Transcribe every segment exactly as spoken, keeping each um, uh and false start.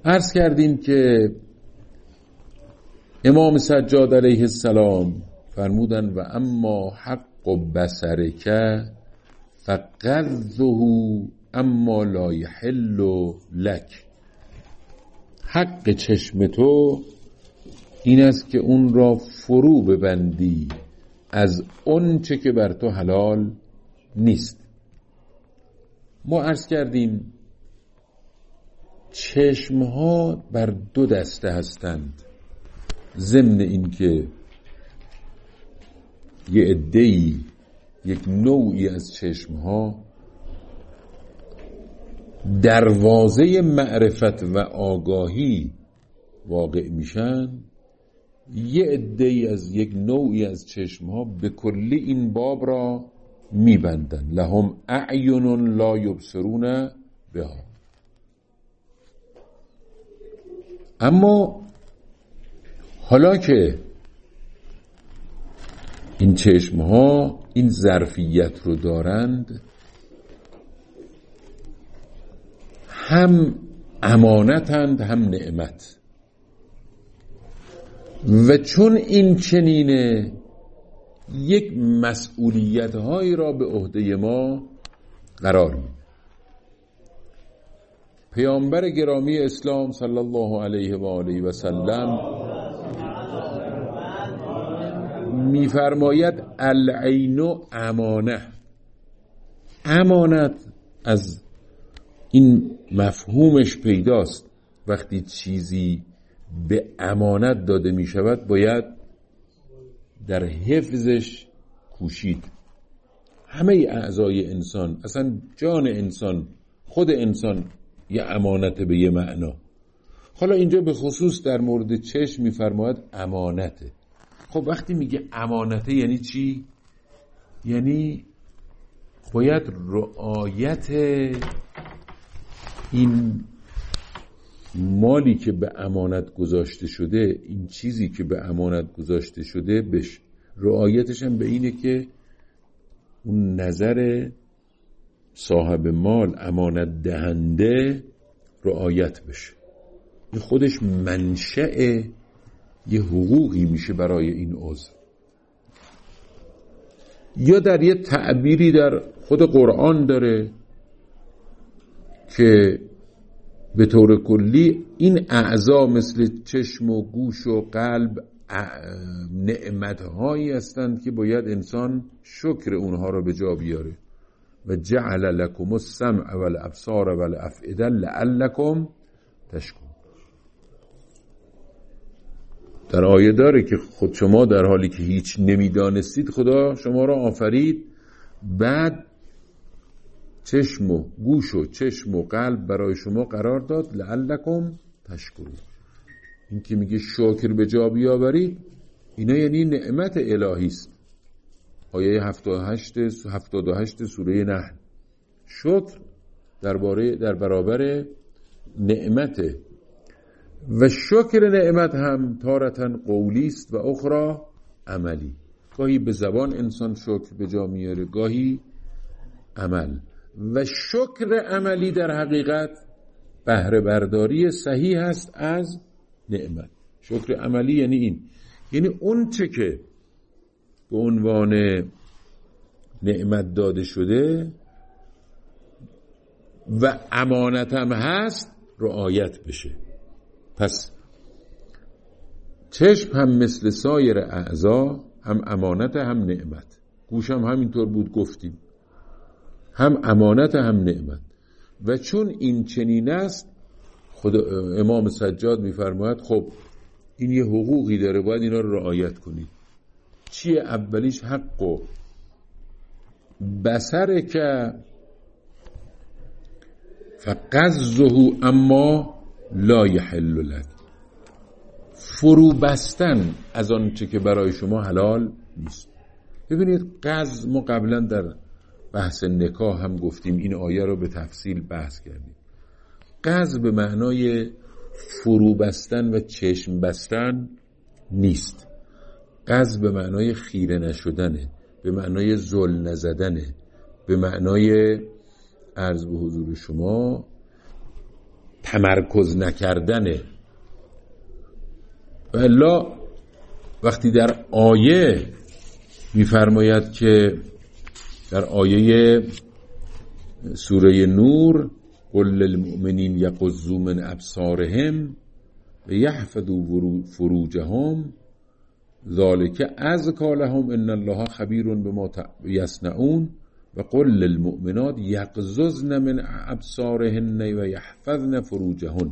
عرض کردیم که امام سجاد علیه السلام فرمودن و اما حق و بصرک فقذه اما لا یحل لک. حق چشم تو این است که اون را فرو ببندی از اون چه که بر تو حلال نیست. ما عرض کردیم چشمها بر دو دسته هستند، ضمن این که یه عده‌ای یک نوعی از چشمها دروازه معرفت و آگاهی واقع میشن، یه عده‌ای از یک نوعی از چشمها به کلی این باب را میبندن. لهم اعین لا یبصرون بها. اما حالا که این چشمها این ظرفیت رو دارند، هم امانتند هم نعمت، و چون این چنینه یک مسئولیت هایی را به عهده ما قرار میده. پیامبر گرامی اسلام صلی الله علیه و آله و سلم میفرماید العین امانه. امانت از این مفهومش پیداست، وقتی چیزی به امانت داده می شود باید در حفظش کوشید. همه اعضای انسان، اصلا جان انسان، خود انسان یه امانت به یه معنا. حالا اینجا به خصوص در مورد چشم میفرماید امانته. خب وقتی میگه امانته یعنی چی؟ یعنی باید رعایت این مالی که به امانت گذاشته شده، این چیزی که به امانت گذاشته شده، بش رعایتش هم به اینه که اون نظر صاحب مال، امانت دهنده، رعایت بشه. این خودش منشأ یه حقوقی میشه برای این عضو. یا در یه تعبیری در خود قرآن داره که به طور کلی این اعضا مثل چشم و گوش و قلب نعمتهایی هستند که باید انسان شکر اونها رو به جا بیاره. و جعل لکم السمع والابصار والافئده لعلکم تشکرون. در آیه داره که خود شما در حالی که هیچ نمیدانستید خدا شما را آفرید، بعد چشم و گوش و چشم و قلب برای شما قرار داد لعلکم تشکرون. این که میگه شکر به جا بیاورید، اینا یعنی نعمت الهی است. آیه هفتاد و هشت سوره نحل. شکر درباره در برابر نعمته، و شکر نعمت هم تارةً قولی است و اخرى عملی. گاهی به زبان انسان شکر به جا میاره، گاهی عمل. و شکر عملی در حقیقت بهره برداری صحیح است از نعمت. شکر عملی یعنی این، یعنی اون چه که به عنوان نعمت داده شده و امانت هم هست رعایت بشه. پس چشم هم مثل سایر اعضا هم امانت هم نعمت. گوش هم همینطور بود گفتیم، هم امانت هم نعمت. و چون این چنین است، خود امام سجاد میفرماید خب این یه حقوقی داره، باید اینا رو رعایت کنید. چیه؟ اولیش حق و بصر که فقذه اما لا یحل لک. فرو بستن از آن چه که برای شما حلال نیست. ببینید قذ، ما قبلا در بحث نکاح هم گفتیم، این آیه رو به تفصیل بحث کردیم. قذ به معنای فرو بستن و چشم بستن نیست. قذ به معنای خیره نشدنه، به معنای زل نزدنه، به معنای عرض به حضور شما تمرکز نکردنه. و الا وقتی در آیه میفرماید که در آیه سوره نور قل للمؤمنین یغضوا من ابصارهم و یحفظوا فروجهم ذلک ازکی لهم ان الله خبیر بما یصنعون و قل للمؤمنات یغضضن من ابصارهن و یحفظن فروجهن.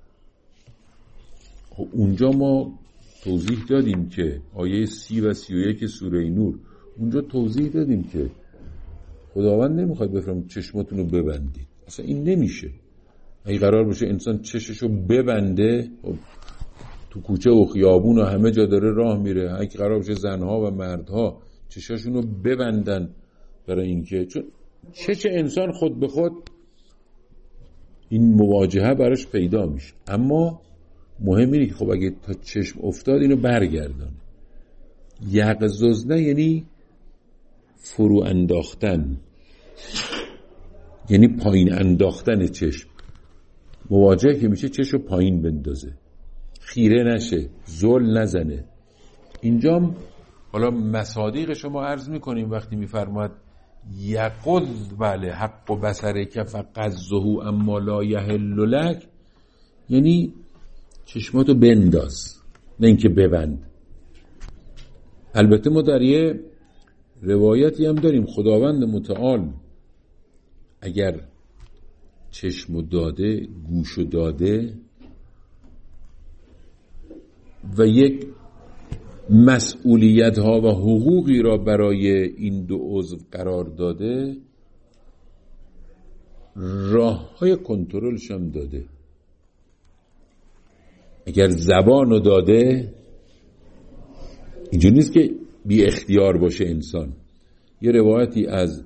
خب اونجا ما توضیح دادیم که آیه سی و سی و یک سوره نور، اونجا توضیح دادیم که خداوند نمیخواد بفرماید چشماتون رو ببندید. اصلا این نمیشه. اگه قرار باشه انسان چششو ببنده، تو کوچه و خیابون و همه جا داره راه میره، اگه قرار باشه زنها و مردها چشاشون رو ببندن برای اینکه، چون چش انسان خود به خود این مواجهه براش پیدا میشه، اما مهم اینه که خب اگه تا چشم افتاد اینو برگردانه. یغضضن یعنی فرو انداختن، یعنی پایین انداختن چشم. مواجهه که میشه چشم رو پایین بندازه، خیره نشه، زل نزنه. اینجام حالا مصادیق شما عرض میکنیم وقتی میفرماد یغض بله حق و بصرک فغضه اما لا یحل لک، یعنی چشماتو بنداز نه اینکه ببند. البته ما در یه روایتی هم داریم خداوند متعال اگر چشمو داده، گوشو داده و یک مسئولیت ها و حقوقی را برای این دو عضو قرار داده، راه های کنترلش هم داده. اگر زبانو داده، اینجوری نیست که بی اختیار باشه انسان. یه روایتی از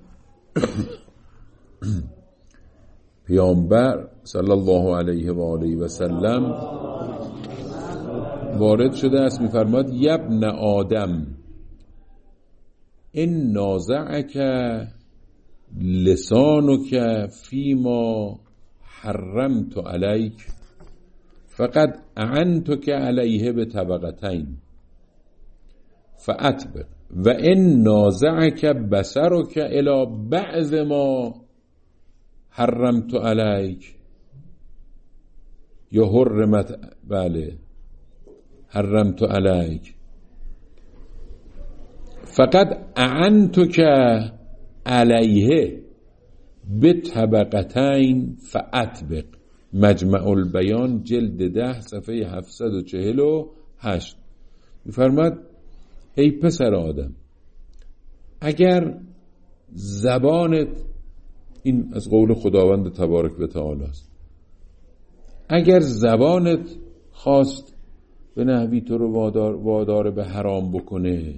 پیامبر صلی الله علیه و آله و سلم وارد شده است، میفرماد یبن آدم این نازعک لسانک فیما حرمت علیک فقد اعنتک علیه به طبقتین فاطبق و این نازعک بصرک الی بعض ما حرمت علیک یا حرمت بله حرمت علیک فقد اعنتک علیه به طبقتین فاطبق. مجمع البیان جلد ده صفحه هفتصد و چهل و هشت میفرماد ای پسر آدم، اگر زبانت، این از قول خداوند تبارک و تعالی است، اگر زبانت خواست به نحوی تو رو وادار, وادار به حرام بکنه،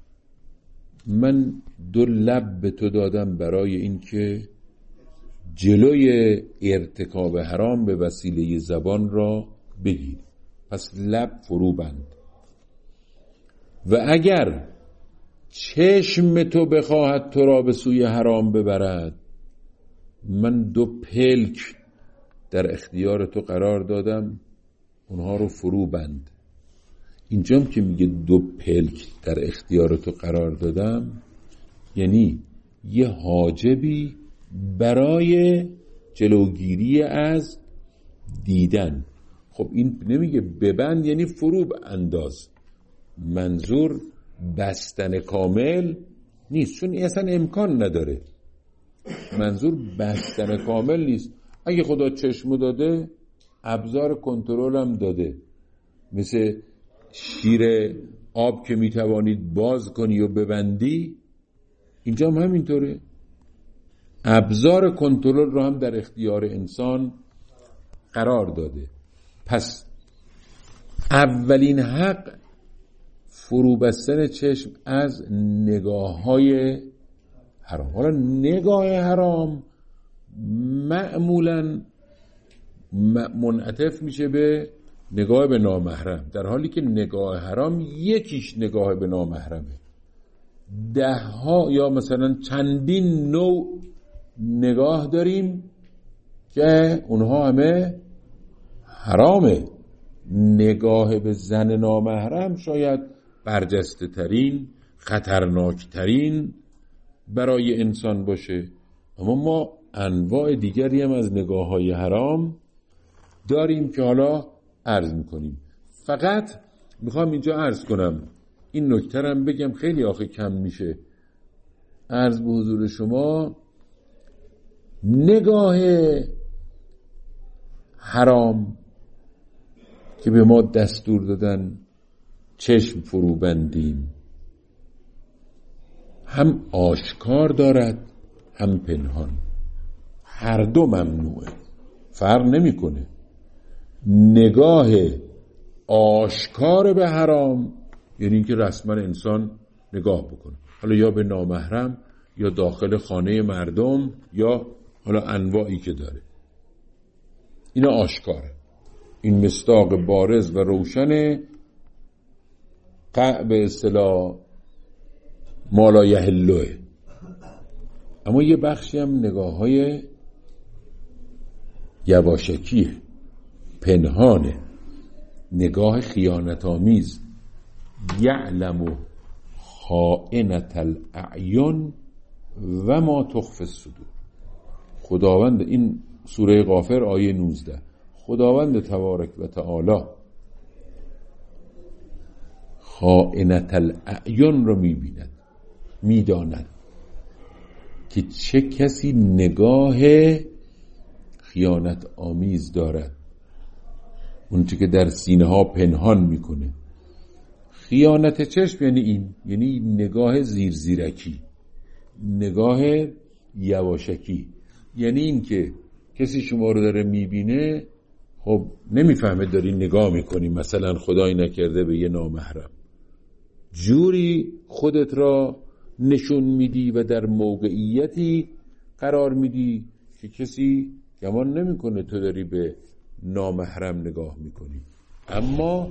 من دو لب به تو دادم برای این که جلوی ارتکاب حرام به وسیله زبان را بگیر، پس لب فرو بند. و اگر چشم تو بخواهد تو را به سوی حرام ببرد، من دو پلک در اختیار تو قرار دادم، اونها رو فرو بند. اینجام که میگه دو پلک در اختیار تو قرار دادم، یعنی یه حاجبی برای جلوگیری از دیدن. خب این نمیگه ببند یعنی فرو انداز، منظور بستن کامل نیست، چون این اصلا امکان نداره. منظور بستن کامل نیست. اگه خدا چشمو داده، ابزار کنترل هم داده، مثل شیر آب که میتوانید باز کنی و ببندی، اینجا هم همینطوره. ابزار کنترل رو هم در اختیار انسان قرار داده. پس اولین حق فرو بستن چشم از نگاه های حرام. حالا نگاه حرام معمولاً منعطف میشه به نگاه به نامحرم، در حالی که نگاه حرام یکیش نگاه به نامحرمه. ده ها یا مثلا چندین نوع نگاه داریم که اونها همه حرامه. نگاه به زن نامحرم شاید برجسته ترین، خطرناک ترین برای انسان باشه، اما ما انواع دیگری هم از نگاه های حرام داریم که حالا عرض میکنیم. فقط میخوام اینجا عرض کنم، این نکته هم بگم، خیلی آخه کم میشه عرض به حضور شما. نگاه حرام که به ما دستور دادن چشم فرو بندیم، هم آشکار دارد هم پنهان، هر دو ممنوعه، فرق نمیکنه. نگاه آشکار به حرام یعنی اینکه رسما انسان نگاه بکنه، حالا یا به نامحرم یا داخل خانه مردم یا حالا انواعی که داره، اینا آشکاره. این مصداق بارز و روشن قع به اصطلاح مالا یحلوه. اما یه بخشی هم نگاه های یواشکیه، پنهانه، نگاه خیانت آمیز. یعلم خائنة الاعین و ما تخفی الصدور. خداوند، این سوره غافر آیه نوزده، خداوند تبارک و تعالی خائنة الاعین رو میبیند، میداند که چه کسی نگاه خیانت آمیز دارد، اون چه که در سینه ها پنهان میکنه. خیانت چشم یعنی این، یعنی نگاه زیرزیرکی، نگاه یواشکی، یعنی این که کسی شما رو داره میبینه، خب نمیفهمه داری نگاه میکنی، مثلا خدای نکرده به یه نامحرم، جوری خودت را نشون میدی و در موقعیتی قرار میدی که کسی گمان نمیکنه تو داری به نامحرم نگاه میکنی، اما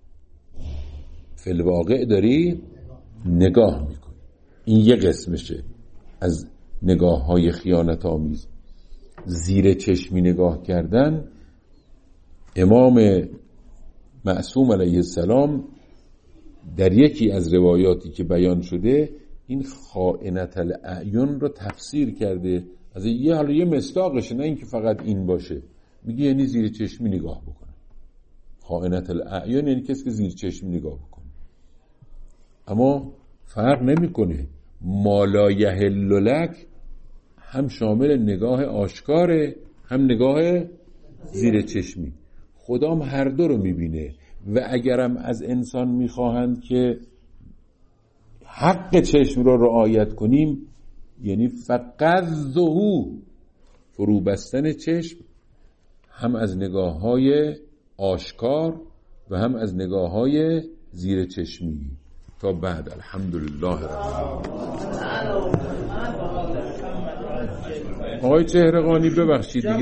فی الواقع داری نگاه میکنی. این یه قسمشه از نگاه های خیانت آمیز. زیر چشمی نگاه کردن، امام معصوم علیه السلام در یکی از روایاتی که بیان شده این خائنة الاعین رو تفسیر کرده از یه حالا یه مصداقشه، نه اینکه فقط این باشه، میگه یعنی زیر چشمی نگاه بکنه. خائنة الاعین یعنی کسی که زیر چشمی نگاه بکنه، اما فرق نمیکنه. ما لا یحل لک هم شامل نگاه آشکاره هم نگاه زیر چشمی. خدام هر دو رو میبینه و اگرم از انسان میخواهند که حق چشم رو رعایت کنیم، یعنی فقط ظهور فرو بستن چشم، هم از نگاه های آشکار و هم از نگاه های زیر چشمی. تا بعد الحمدلله رب العالمین. آقای چهره‌قانی ببخشید